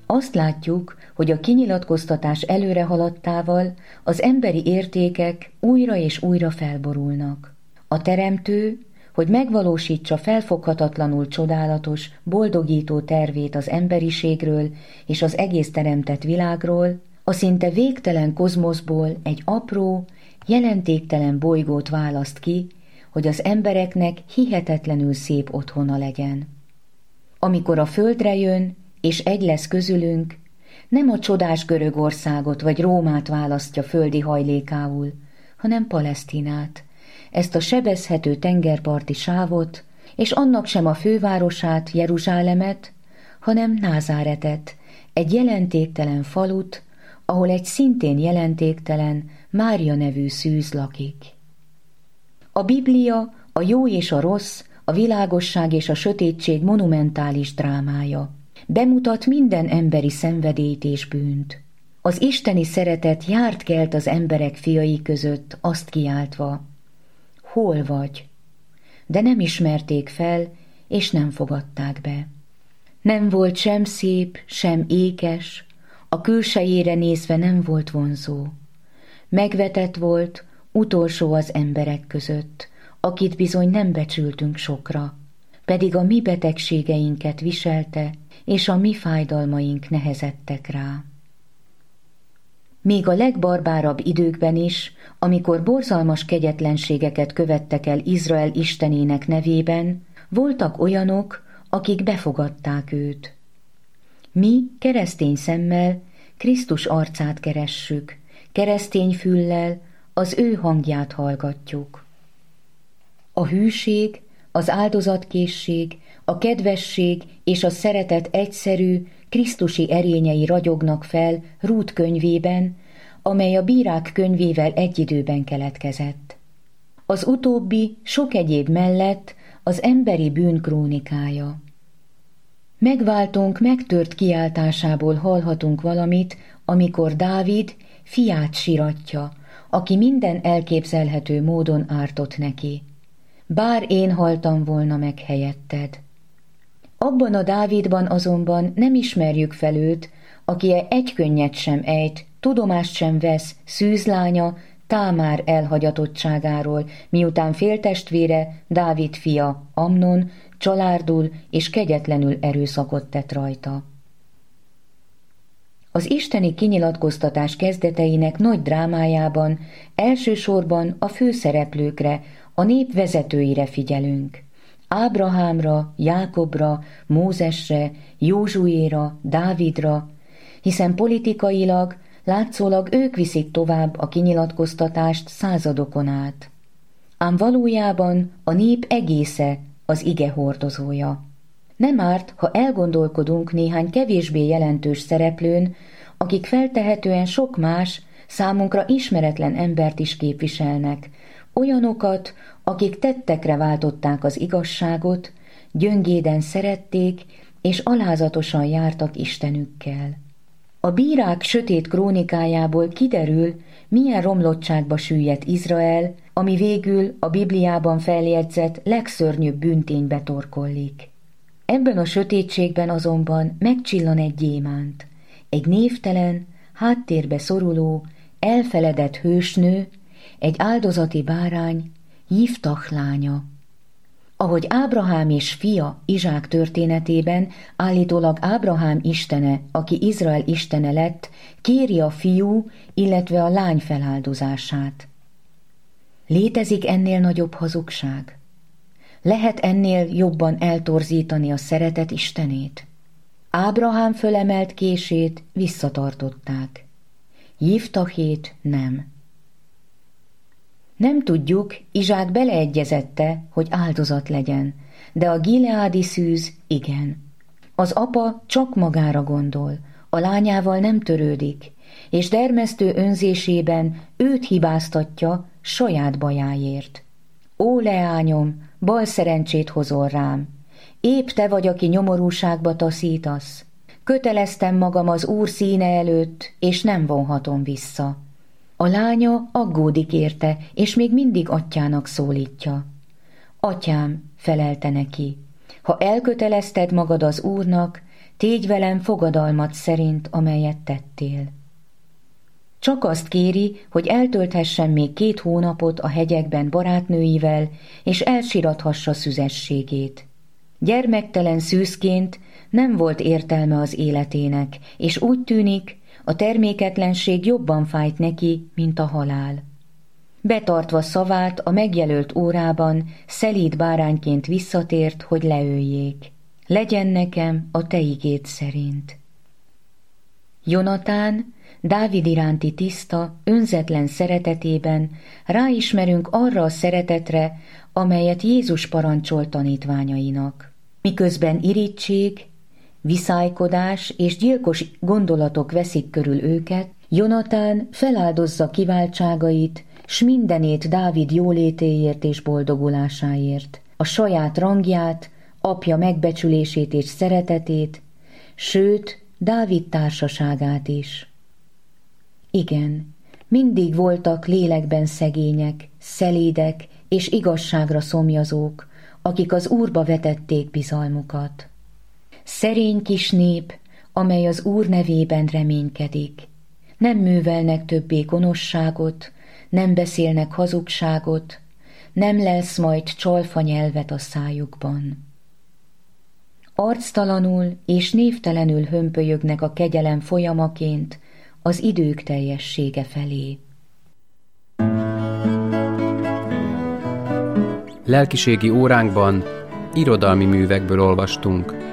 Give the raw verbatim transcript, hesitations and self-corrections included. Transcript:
Azt látjuk, hogy a kinyilatkoztatás előrehaladtával az emberi értékek újra és újra felborulnak. A Teremtő, hogy megvalósítsa felfoghatatlanul csodálatos, boldogító tervét az emberiségről és az egész teremtett világról, a szinte végtelen kozmoszból egy apró, jelentéktelen bolygót választ ki, hogy az embereknek hihetetlenül szép otthona legyen. Amikor a földre jön, és egy lesz közülünk, nem a csodás Görögországot vagy Rómát választja földi hajlékául, hanem Palesztinát, ezt a sebezhető tengerparti sávot, és annak sem a fővárosát, Jeruzsálemet, hanem Názáretet, egy jelentéktelen falut, ahol egy szintén jelentéktelen Mária nevű szűz lakik. A Biblia a jó és a rossz, a világosság és a sötétség monumentális drámája. Bemutat minden emberi szenvedélyt és bűnt. Az isteni szeretet járt kelt az emberek fiai között, azt kiáltva: hol vagy? De nem ismerték fel, és nem fogadták be. Nem volt sem szép, sem ékes, a külsejére nézve nem volt vonzó. Megvetett volt, utolsó az emberek között, akit bizony nem becsültünk sokra, pedig a mi betegségeinket viselte, és a mi fájdalmaink nehezedtek rá. Még a legbarbárabb időkben is, amikor borzalmas kegyetlenségeket követtek el Izrael istenének nevében, voltak olyanok, akik befogadták őt. Mi keresztény szemmel Krisztus arcát keressük, keresztény füllel az ő hangját hallgatjuk. A hűség, az áldozatkészség, a kedvesség és a szeretet egyszerű, krisztusi erényei ragyognak fel Rút könyvében, amely a bírák könyvével egy időben keletkezett. Az utóbbi sok egyéb mellett az emberi bűn krónikája. Megváltónk megtört kiáltásából hallhatunk valamit, amikor Dávid fiát siratja, aki minden elképzelhető módon ártott neki. Bár én haltam volna meg helyetted. Abban a Dávidban azonban nem ismerjük fel őt, aki egy könnyet sem ejt, tudomást sem vesz szűzlánya Támár elhagyatottságáról, miután féltestvére, Dávid fia, Amnon, csalárdul és kegyetlenül erőszakot tett rajta. Az isteni kinyilatkoztatás kezdeteinek nagy drámájában elsősorban a főszereplőkre, a nép vezetőire figyelünk. Ábrahámra, Jákobra, Mózesre, Józsuéra, Dávidra, hiszen politikailag, látszólag ők viszik tovább a kinyilatkoztatást századokon át. Ám valójában a nép egésze az ige hordozója. Nem árt, ha elgondolkodunk néhány kevésbé jelentős szereplőn, akik feltehetően sok más, számunkra ismeretlen embert is képviselnek, olyanokat, akik tettekre váltották az igazságot, gyöngéden szerették és alázatosan jártak Istenükkel. A bírák sötét krónikájából kiderül, milyen romlottságba süllyedt Izrael, ami végül a Bibliában feljegyzett legszörnyűbb bűnténybe torkollik. Ebben a sötétségben azonban megcsillan egy gyémánt, egy névtelen, háttérbe szoruló, elfeledett hősnő, egy áldozati bárány, Jiftach lánya. Ahogy Ábrahám és fia Izsák történetében állítólag Ábrahám istene, aki Izrael istene lett, kéri a fiú, illetve a lány feláldozását. Létezik ennél nagyobb hazugság? Lehet ennél jobban eltorzítani a szeretet istenét? Ábrahám fölemelt kését visszatartották. Jiftachét nem. Nem tudjuk, Izsák beleegyezette, hogy áldozat legyen, de a gileádi szűz igen. Az apa csak magára gondol, a lányával nem törődik, és dermesztő önzésében őt hibáztatja saját bajáért. Ó, leányom, bal szerencsét hozol rám, épp te vagy, aki nyomorúságba taszítasz. Köteleztem magam az Úr színe előtt, és nem vonhatom vissza. A lánya aggódik érte, és még mindig atyának szólítja. Atyám, felelte neki, ha elkötelezted magad az Úrnak, tégy velem fogadalmat szerint, amelyet tettél. Csak azt kéri, hogy eltölthessen még két hónapot a hegyekben barátnőivel, és elsirathassa szüzességét. Gyermektelen szűzként nem volt értelme az életének, és úgy tűnik, a terméketlenség jobban fájt neki, mint a halál. Betartva szavát, a megjelölt órában szelíd bárányként visszatért, hogy leöljék. Legyen nekem a te igéd szerint. Jonatán Dávid iránti tiszta, önzetlen szeretetében ráismerünk arra a szeretetre, amelyet Jézus parancsolt tanítványainak. Miközben irigység, viszálykodás és gyilkos gondolatok veszik körül őket, Jonatán feláldozza kiváltságait, s mindenét Dávid jólétéért és boldogulásáért, a saját rangját, apja megbecsülését és szeretetét, sőt, Dávid társaságát is. Igen, mindig voltak lélekben szegények, szelédek és igazságra szomjazók, akik az Úrba vetették bizalmukat. Szerény kis nép, amely az Úr nevében reménykedik. Nem művelnek többé gonoszságot, nem beszélnek hazugságot, nem lesz majd csalfa nyelvet a szájukban. Arctalanul és névtelenül hömpölyögnek a kegyelem folyamaként az idők teljessége felé. Lelkiségi óránkban irodalmi művekből olvastunk.